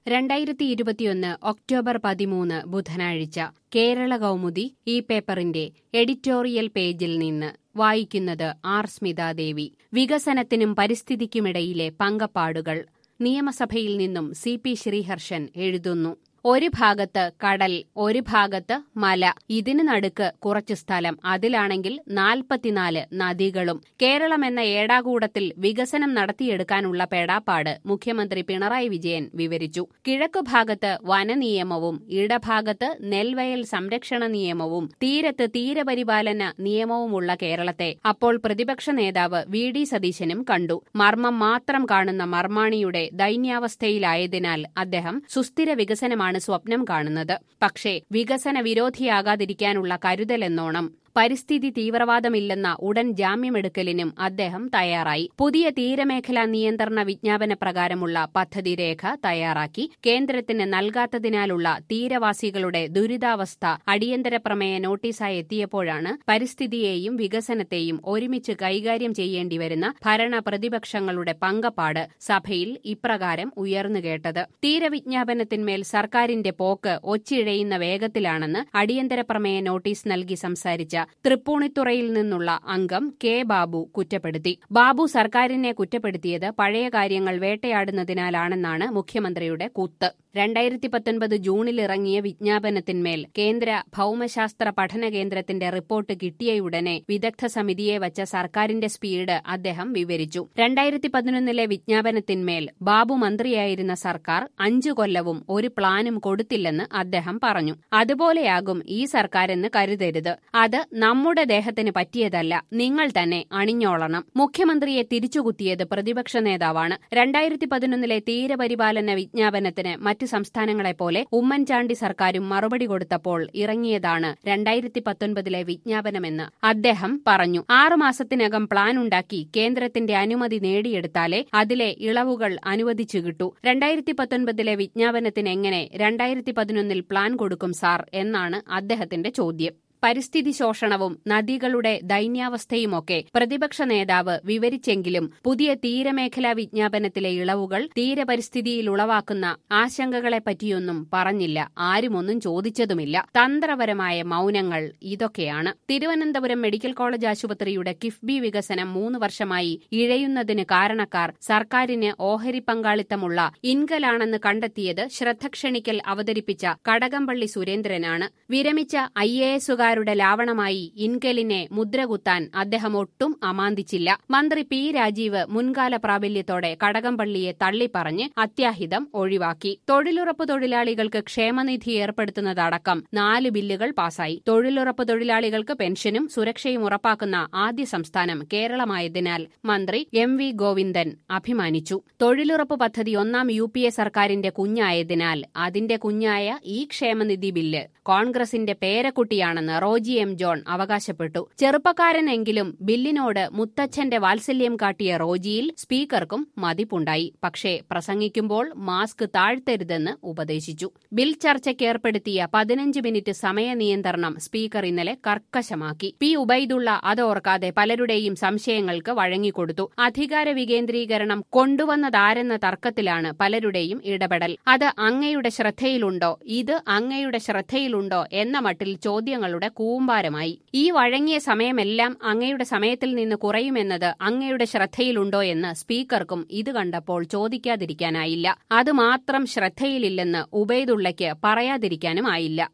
2021 October 13 ബുധനാഴ്ച കേരള കൗമുദി ഈ പേപ്പറിന്റെ എഡിറ്റോറിയൽ പേജിൽ നിന്ന് വായിക്കുന്നത് ആർ സ്മിതാദേവി. വികസനത്തിനും പരിസ്ഥിതിക്കുമിടയിലെ പങ്കപ്പാടുകൾ. നിയമസഭയിൽ നിന്നും CP ശ്രീഹർഷൻ എഴുതുന്നു. ഒരു ഭാഗത്ത് കടൽ, ഒരു ഭാഗത്ത് മല, ഇതിന് നടുക്ക് കുറച്ചു സ്ഥലം, അതിലാണെങ്കിൽ 44 നദികളും. കേരളമെന്ന ഏടാകൂടത്തിൽ വികസനം നടത്തിയെടുക്കാനുള്ള പെടാപ്പാട് മുഖ്യമന്ത്രി പിണറായി വിജയൻ വിവരിച്ചു. കിഴക്കുഭാഗത്ത് വനനിയമവും ഇടഭാഗത്ത് നെൽവയൽ സംരക്ഷണ നിയമവും തീരത്ത് തീരപരിപാലന നിയമവുമുള്ള കേരളത്തെ അപ്പോൾ പ്രതിപക്ഷ നേതാവ് VD സതീശനും കണ്ടു. മർമ്മം മാത്രം കാണുന്ന മർമാണിയുടെ ദൈന്യാവസ്ഥയിലായതിനാൽ അദ്ദേഹം സുസ്ഥിര വികസനമാണ് സ്വപ്നം കാണുന്നത്. പക്ഷേ വികസന വിരോധിയാകാതിരിക്കാനുള്ള കരുതലെന്നോണം പരിസ്ഥിതി തീവ്രവാദമില്ലെന്ന ഉടൻ ജാമ്യമെടുക്കലിനും അദ്ദേഹം തയ്യാറായി. പുതിയ തീരമേഖലാ നിയന്ത്രണ വിജ്ഞാപന പ്രകാരമുള്ള പദ്ധതി രേഖ തയ്യാറാക്കി കേന്ദ്രത്തിന് നൽകാത്തതിനാലുള്ള തീരവാസികളുടെ ദുരിതാവസ്ഥ അടിയന്തര പ്രമേയ നോട്ടീസായി എത്തിയപ്പോഴാണ് പരിസ്ഥിതിയെയും വികസനത്തെയും ഒരുമിച്ച് കൈകാര്യം ചെയ്യേണ്ടിവരുന്ന ഭരണ പ്രതിപക്ഷങ്ങളുടെ പങ്കപ്പാട് സഭയിൽ ഇപ്രകാരം ഉയർന്നുകേട്ടത്. തീരവിജ്ഞാപനത്തിന്മേൽ സർക്കാരിന്റെ പോക്ക് ഒച്ചിഴയുന്ന വേഗത്തിലാണെന്ന് അടിയന്തര പ്രമേയ നോട്ടീസ് നൽകി സംസാരിച്ച തൃപ്പൂണിത്തുറയിൽ നിന്നുള്ള അംഗം K. ബാബു കുറ്റപ്പെടുത്തി. ബാബു സർക്കാരിനെ കുറ്റപ്പെടുത്തിയത് പഴയ കാര്യങ്ങൾ വേട്ടയാടുന്നതിനാലാണെന്നാണ് മുഖ്യമന്ത്രിയുടെ കുത്ത്. 2019 ജൂണിൽ ഇറങ്ങിയ വിജ്ഞാപനത്തിന്മേൽ കേന്ദ്ര ഭൌമശാസ്ത്ര പഠന കേന്ദ്രത്തിന്റെ റിപ്പോർട്ട് കിട്ടിയയുടനെ വിദഗ്ധ സമിതിയെ വച്ച സർക്കാരിന്റെ സ്പീഡ് അദ്ദേഹം വിവരിച്ചു. 2011 വിജ്ഞാപനത്തിന്മേൽ ബാബു മന്ത്രിയായിരുന്ന സർക്കാർ 5 കൊല്ലവും ഒരു പ്ലാനും കൊടുത്തില്ലെന്ന് അദ്ദേഹം പറഞ്ഞു. അതുപോലെയാകും ഈ സർക്കാരെന്ന് കരുതരുത്. അത് നമ്മുടെ ദേഹത്തിന് പറ്റിയതല്ല, നിങ്ങൾ തന്നെ അണിഞ്ഞോളണം. മുഖ്യമന്ത്രിയെ തിരിച്ചുകുത്തിയത് പ്രതിപക്ഷ നേതാവാണ്. 2011 തീരപരിപാലന വിജ്ഞാപനത്തിന് മറ്റ് സംസ്ഥാനങ്ങളെപ്പോലെ ഉമ്മൻചാണ്ടി സർക്കാരും മറുപടി കൊടുത്തപ്പോൾ ഇറങ്ങിയതാണ് 2019 വിജ്ഞാപനമെന്ന് അദ്ദേഹം പറഞ്ഞു. 6 മാസത്തിനകം പ്ലാൻ ഉണ്ടാക്കി കേന്ദ്രത്തിന്റെ അനുമതി നേടിയെടുത്താലേ അതിലെ ഇളവുകൾ അനുവദിച്ചു കിട്ടൂ. 2019 വിജ്ഞാപനത്തിന് എങ്ങനെ 2011 പ്ലാൻ കൊടുക്കും സാർ എന്നാണ് അദ്ദേഹത്തിന്റെ ചോദ്യം. പരിസ്ഥിതി ശോഷണവും നദികളുടെ ദൈന്യാവസ്ഥയുമൊക്കെ പ്രതിപക്ഷ നേതാവ് വിവരിച്ചെങ്കിലും പുതിയ തീരമേഖലാ വിജ്ഞാപനത്തിലെ ഇളവുകൾ തീരപരിസ്ഥിതിയിൽ ഉളവാക്കുന്ന ആശങ്കകളെപ്പറ്റിയൊന്നും പറഞ്ഞില്ല. ആരുമൊന്നും ചോദിച്ചതുമില്ല. തന്ത്രപരമായ മൗനങ്ങൾ ഇതൊക്കെയാണ്. തിരുവനന്തപുരം മെഡിക്കൽ കോളേജ് ആശുപത്രിയുടെ കിഫ്ബി വികസനം 3 വർഷമായി ഇഴയുന്നതിന് കാരണക്കാർ സർക്കാരിന് ഓഹരി പങ്കാളിത്തമുള്ള ഇൻകലാണെന്ന് കണ്ടെത്തിയത് ശ്രദ്ധ ക്ഷണിക്കൽ അവതരിപ്പിച്ച കടകംപള്ളി സുരേന്ദ്രനാണ്. വിരമിച്ച IAS രുടെ ലാവണമായി ഇൻകലിനെ മുദ്രകുത്താൻ അദ്ദേഹം ഒട്ടും അമാന്തിച്ചില്ല. മന്ത്രി P. രാജീവ് മുൻകാല പ്രാബല്യത്തോടെ കടകംപള്ളിയെ തള്ളിപ്പറഞ്ഞ് അത്യാഹിതം ഒഴിവാക്കി. തൊഴിലുറപ്പ് തൊഴിലാളികൾക്ക് ക്ഷേമനിധി ഏർപ്പെടുത്തുന്നതടക്കം 4 ബില്ലുകൾ പാസായി. തൊഴിലുറപ്പ് തൊഴിലാളികൾക്ക് പെൻഷനും സുരക്ഷയും ഉറപ്പാക്കുന്ന ആദ്യ സംസ്ഥാനം കേരളമായതിനാൽ മന്ത്രി MV ഗോവിന്ദൻ അഭിമാനിച്ചു. തൊഴിലുറപ്പ് പദ്ധതി 1ാം UPA സർക്കാരിന്റെ കുഞ്ഞായതിനാൽ അതിന്റെ കുഞ്ഞായ ഈ ക്ഷേമനിധി ബില്ല് കോൺഗ്രസിന്റെ പേരക്കുട്ടിയാണെന്ന് റോജി M. ജോൺ അവകാശപ്പെട്ടു. ചെറുപ്പക്കാരനെങ്കിലും ബില്ലിനോട് മുത്തച്ഛന്റെ വാത്സല്യം കാട്ടിയ റോജിയിൽ സ്പീക്കർക്കും മതിപ്പുണ്ടായി. പക്ഷേ പ്രസംഗിക്കുമ്പോൾ മാസ്ക് താഴ്ത്തരുതെന്ന് ഉപദേശിച്ചു. ബിൽ ചർച്ചയ്ക്ക് ഏർപ്പെടുത്തിയ 15 മിനിറ്റ് സമയ നിയന്ത്രണം സ്പീക്കർ ഇന്നലെ കർക്കശമാക്കി. P. ഉബൈദുള്ള അതോർക്കാതെ പലരുടെയും സംശയങ്ങൾക്ക് വഴങ്ങിക്കൊടുത്തു. അധികാര വികേന്ദ്രീകരണം കൊണ്ടുവന്നതാരെന്ന തർക്കത്തിലാണ് പലരുടെയും ഇടപെടൽ. അത് അങ്ങയുടെ ശ്രദ്ധയിലുണ്ടോ, ഇത് അങ്ങയുടെ ശ്രദ്ധയിലുണ്ടോ എന്ന മട്ടിൽ ചോദ്യങ്ങളുടെ കൂമ്പാരമായി. ഈ വഴങ്ങിയ സമയമെല്ലാം അങ്ങയുടെ സമയത്തിൽ നിന്ന് കുറയുമെന്നത് അങ്ങയുടെ ശ്രദ്ധയിലുണ്ടോ എന്ന് സ്പീക്കർക്കും ഇത് കണ്ടപ്പോൾ ചോദിക്കാതിരിക്കാനായില്ല. അതുമാത്രം ശ്രദ്ധയിലില്ലെന്ന് ഉബൈദുള്ളയ്ക്ക് പറയാതിരിക്കാനും ആയില്ല.